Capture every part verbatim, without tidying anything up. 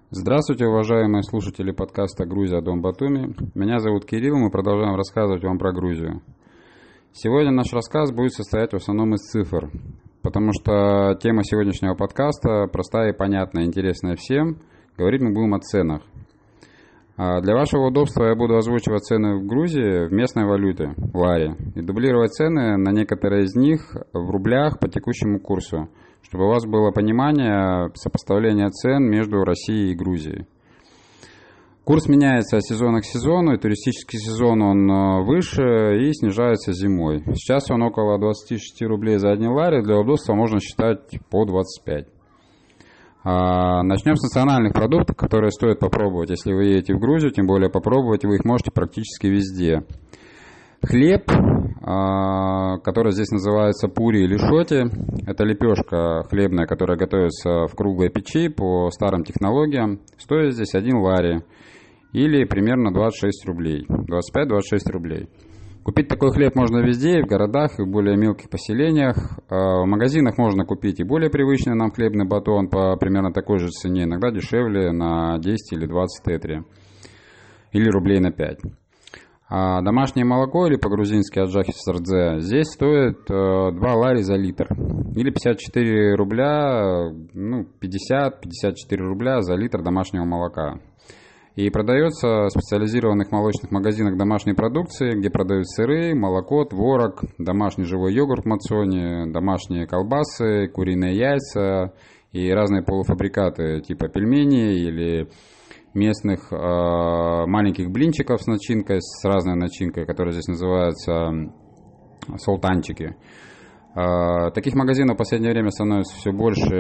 Здравствуйте, уважаемые слушатели подкаста «Грузия. Дом Батуми». Меня зовут Кирилл, мы продолжаем рассказывать вам про Грузию. Сегодня наш рассказ будет состоять в основном из цифр, потому что тема сегодняшнего подкаста простая и понятная, интересная всем. Говорить мы будем о ценах. Для вашего удобства я буду озвучивать цены в Грузии в местной валюте, лари, и дублировать цены на некоторые из них в рублях по текущему курсу, чтобы у вас было понимание сопоставления цен между Россией и Грузией. Курс меняется от сезона к сезону, и туристический сезон он выше и снижается зимой. Сейчас он около двадцати шести рублей за один лари, для удобства можно считать по двадцать пять. А, начнем с национальных продуктов, которые стоит попробовать, если вы едете в Грузию, тем более попробовать вы их можете практически везде. Хлеб, а, который здесь называется пури или шоти, это лепешка хлебная, которая готовится в круглой печи по старым технологиям, стоит здесь один лари или примерно двадцать шесть рублей, двадцать пять - двадцать шесть рублей. Купить такой хлеб можно везде, и в городах, и в более мелких поселениях. В магазинах можно купить и более привычный нам хлебный батон по примерно такой же цене, иногда дешевле на десять или двадцать тетри, или рублей на пять. А домашнее молоко, или по-грузински аджахи сардзе, здесь стоит два лари за литр, или пятьдесят четыре рубля, ну пятьдесят - пятьдесят четыре рубля за литр домашнего молока. И продается в специализированных молочных магазинах домашней продукции, где продают сыры, молоко, творог, домашний живой йогурт мацони, домашние колбасы, куриные яйца и разные полуфабрикаты типа пельменей или местных э, маленьких блинчиков с начинкой, с разной начинкой, которая здесь называется султанчики. Uh, таких магазинов в последнее время становится все больше,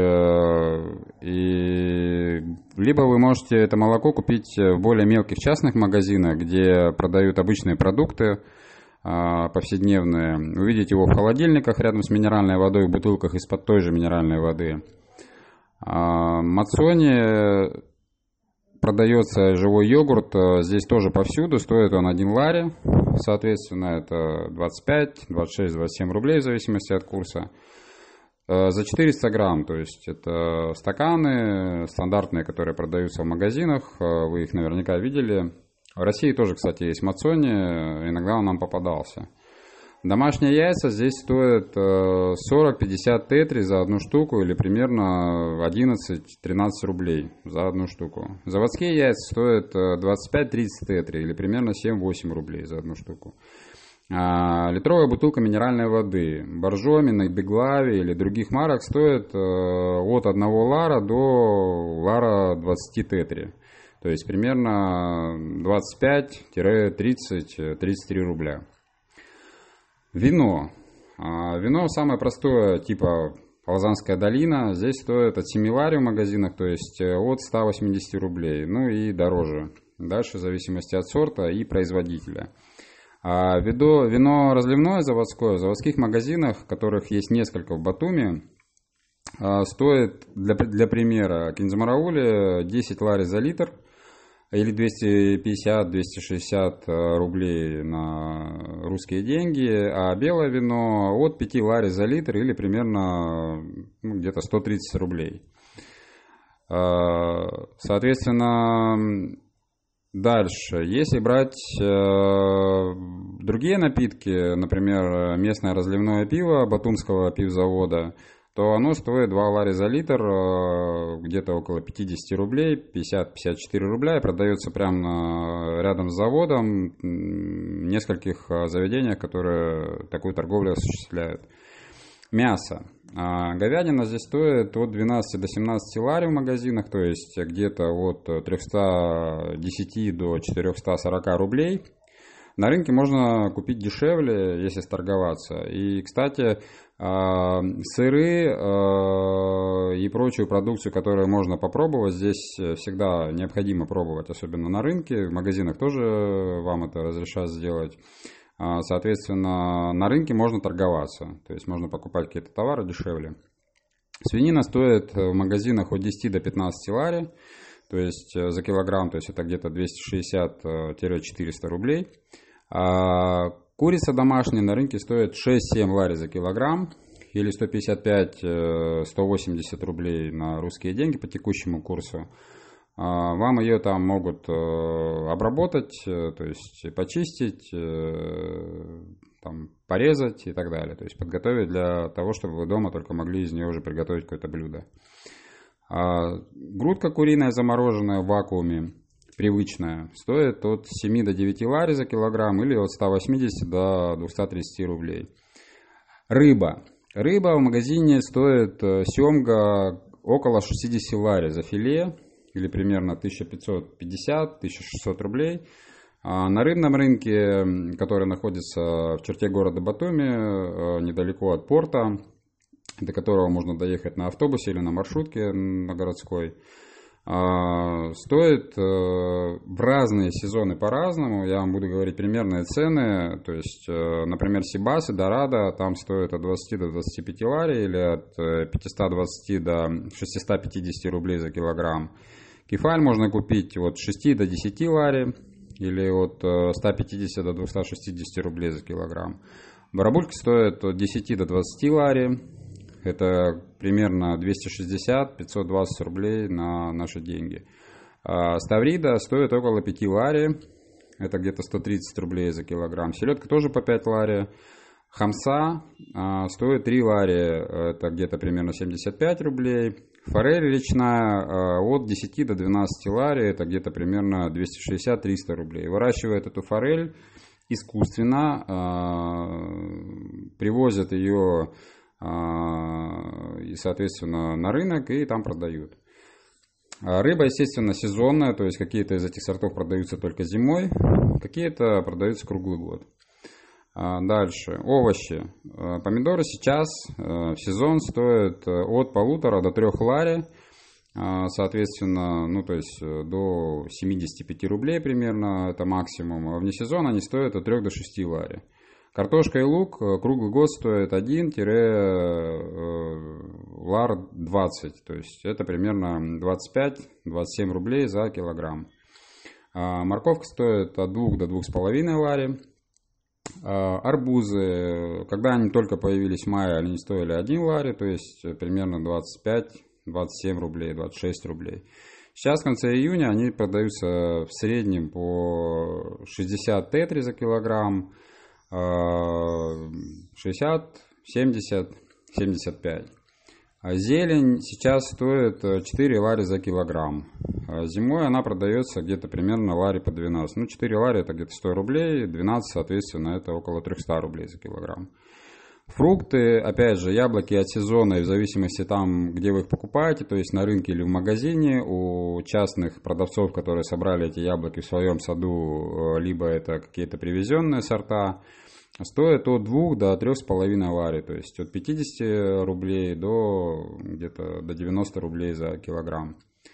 и либо вы можете это молоко купить в более мелких частных магазинах, где продают обычные продукты uh, повседневные. Увидите его в холодильниках рядом с минеральной водой, в бутылках из-под той же минеральной воды. Uh, Мацони продается живой йогурт, здесь тоже повсюду, стоит он один лари, соответственно, это двадцать пять, двадцать шесть, двадцать семь рублей в зависимости от курса. За четыреста грамм, то есть это стаканы стандартные, которые продаются в магазинах, вы их наверняка видели. В России тоже, кстати, есть мацони, иногда он нам попадался. Домашние яйца здесь стоят сорок - пятьдесят тетри за одну штуку или примерно одиннадцать - тринадцать рублей за одну штуку. Заводские яйца стоят двадцать пять - тридцать тетри или примерно семь - восемь рублей за одну штуку. А литровая бутылка минеральной воды Боржоми, Беглави или других марок стоит от одного лара до лара двадцати тетри. То есть примерно двадцать пять - тридцать - тридцать три рубля. Вино. Вино самое простое, типа Лазанская долина, здесь стоит от семи лари в магазинах, то есть от ста восьмидесяти рублей, ну и дороже. Дальше в зависимости от сорта и производителя. А вино, вино разливное заводское в заводских магазинах, которых есть несколько в Батуми, стоит, для, для примера, Кинзмараули десять лари за литр, или двести пятьдесят - двести шестьдесят рублей на русские деньги, а белое вино от пяти лари за литр или примерно ну, где-то сто тридцать рублей. Соответственно, дальше, если брать другие напитки, например, местное разливное пиво Батумского пивзавода, то оно стоит два лари за литр, где-то около пятьдесят рублей, пятьдесят - пятьдесят четыре рубля, и продается прямо рядом с заводом в нескольких заведениях, которые такую торговлю осуществляют. Мясо. Говядина здесь стоит от двенадцати до семнадцати лари в магазинах, то есть где-то от трехсот десяти до четырехсот сорока рублей. На рынке можно купить дешевле, если сторговаться. И, кстати, сыры и прочую продукцию, которую можно попробовать, здесь всегда необходимо пробовать, особенно на рынке. В магазинах тоже вам это разрешат сделать. Соответственно, на рынке можно торговаться, то есть можно покупать какие-то товары дешевле. Свинина стоит в магазинах от десяти до пятнадцати лари, то есть за килограмм, то есть это где-то двести шестьдесят - четыреста рублей. А курица домашняя на рынке стоит шесть - семь лари за килограмм, или сто пятьдесят пять - сто восемьдесят рублей на русские деньги по текущему курсу. Вам ее там могут обработать, то есть почистить, там, порезать и так далее. То есть подготовить для того, чтобы вы дома только могли из нее уже приготовить какое-то блюдо. Грудка куриная замороженная в вакууме, привычная, стоит от семи до девяти лари за килограмм или от ста восьмидесяти до двухсот тридцати рублей. Рыба. Рыба в магазине стоит семга около шестидесяти лари за филе, или примерно тысяча пятьсот пятьдесят — тысяча шестьсот рублей. А на рыбном рынке, который находится в черте города Батуми, недалеко от порта, до которого можно доехать на автобусе или на маршрутке на городской, стоит в разные сезоны по-разному. Я вам буду говорить примерные цены. То есть, например, Сибас и Дорадо там стоят от двадцати до двадцати пяти лари или от пятисот двадцати до шестисот пятидесяти рублей за килограмм. Кефаль можно купить от шести до десяти лари или от ста пятидесяти до двухсот шестидесяти рублей за килограмм. Барабульки стоят от десяти до двадцати лари. Это примерно двести шестьдесят — пятьсот двадцать рублей на наши деньги. А ставрида стоит около пяти лари. Это где-то сто тридцать рублей за килограмм. Селедка тоже по пять лари. Хамса а, стоит три лари. Это где-то примерно семьдесят пять рублей. Форель речная а, от десяти до двенадцати лари. Это где-то примерно двести шестьдесят — триста рублей. Выращивают эту форель искусственно. А, привозят ее и, соответственно, на рынок и там продают. Рыба, естественно, сезонная, то есть какие-то из этих сортов продаются только зимой, какие-то продаются круглый год. Дальше. Овощи. Помидоры сейчас в сезон стоят от полутора до трех лари, соответственно, ну то есть до семидесяти пяти рублей примерно, это максимум. А вне сезона они стоят от трех до шести лари. Картошка и лук круглый год стоит один лар двадцать, то есть это примерно двадцать пять — двадцать семь рублей за килограмм. А морковка стоит от двух до двух с половиной лари. А арбузы, когда они только появились в мае, они стоили один лари, то есть примерно двадцать пять — двадцать семь рублей, двадцать шесть рублей. Сейчас в конце июня они продаются в среднем по шестьдесят тетри за килограмм, шестьдесят, семьдесят, семьдесят пять. А зелень сейчас стоит четыре лари за килограмм. А зимой она продается где-то примерно лари по двенадцать. Ну, четыре лари это где-то сто рублей, двенадцать, соответственно, это около триста рублей за килограмм. Фрукты, опять же, яблоки от сезона, и в зависимости там, где вы их покупаете, то есть на рынке или в магазине, у частных продавцов, которые собрали эти яблоки в своем саду, либо это какие-то привезенные сорта, стоит от двух до трех с половиной лари, то есть от пятидесяти рублей до где-то до девяноста рублей за килограмм.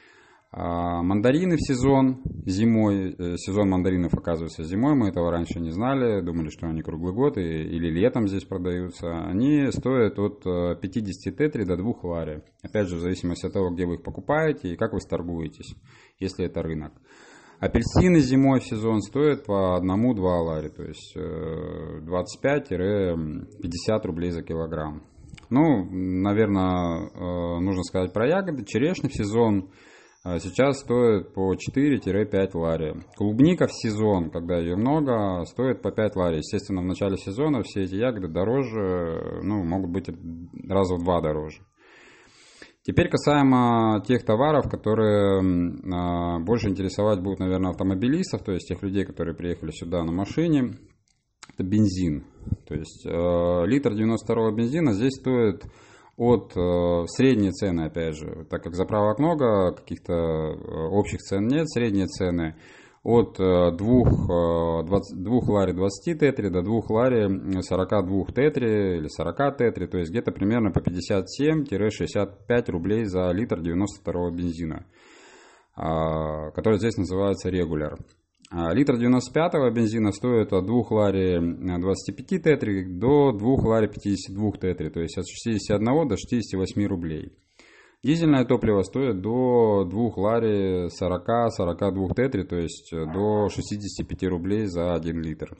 А мандарины в сезон, зимой, сезон мандаринов оказывается зимой, мы этого раньше не знали, думали, что они круглый год и, или летом здесь продаются. Они стоят от пятидесяти тетри до двух лари, опять же в зависимости от того, где вы их покупаете и как вы торгуетесь, если это рынок. Апельсины зимой в сезон стоят по одному-два лари, то есть двадцать пять — пятьдесят рублей за килограмм. Ну, наверное, нужно сказать про ягоды. Черешня в сезон сейчас стоит по четыре — пять лари. Клубника в сезон, когда ее много, стоит по пять лари. Естественно, в начале сезона все эти ягоды дороже, ну, могут быть раза в два дороже. Теперь касаемо тех товаров, которые а, больше интересовать будут, наверное, автомобилистов, то есть тех людей, которые приехали сюда на машине. Это бензин. То есть э, литр девяносто второго бензина здесь стоит от э, средние цены, опять же, так как заправок много, каких-то общих цен нет, средние цены от двух лари двадцати тетри до двух лари сорока двух тетри или сорока тетри, то есть где-то примерно по пятьдесят семь — шестьдесят пять рублей за литр девяносто второго бензина, который здесь называется регуляр. Литр девяносто пятого бензина стоит от двух лари двадцати пяти тетри до двух лари пятидесяти двух тетри, то есть от шестидесяти одного до шестидесяти восьми рублей. Дизельное топливо стоит до двух лари сорока — сорока двух тетри, то есть до шестидесяти пяти рублей за один литр.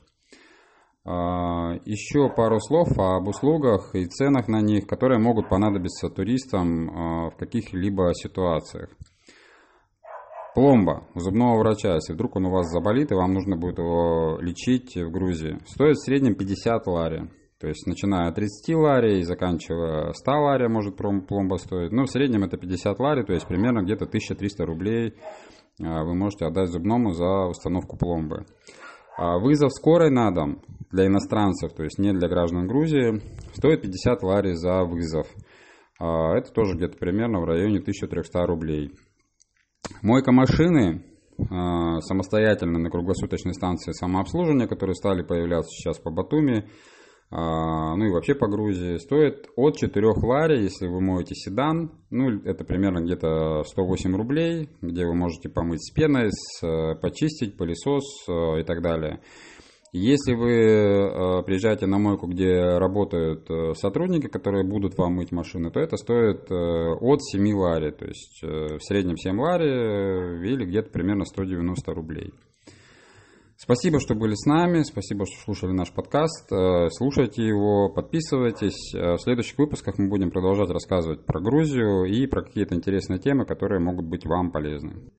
Еще пару слов об услугах и ценах на них, которые могут понадобиться туристам в каких-либо ситуациях. Пломба у зубного врача, если вдруг он у вас заболит и вам нужно будет его лечить в Грузии, стоит в среднем пятьдесят лари. То есть начиная от тридцати лари и заканчивая ста лари может пломба стоить. Но в среднем это пятьдесят лари, то есть примерно где-то тысяча триста рублей вы можете отдать зубному за установку пломбы. Вызов скорой на дом для иностранцев, то есть не для граждан Грузии, стоит пятьдесят лари за вызов. Это тоже где-то примерно в районе тысяча триста рублей. Мойка машины самостоятельно на круглосуточной станции самообслуживания, которые стали появляться сейчас по Батуми, ну и вообще по Грузии, стоит от четырёх лари, если вы моете седан. Ну, это примерно где-то сто восемь рублей, где вы можете помыть с пеной, почистить, пылесос и так далее. Если вы приезжаете на мойку, где работают сотрудники, которые будут вам мыть машины, то это стоит от семи лари, то есть в среднем семь лари или где-то примерно сто девяносто рублей. Спасибо, что были с нами, спасибо, что слушали наш подкаст, слушайте его, подписывайтесь. В следующих выпусках мы будем продолжать рассказывать про Грузию и про какие-то интересные темы, которые могут быть вам полезны.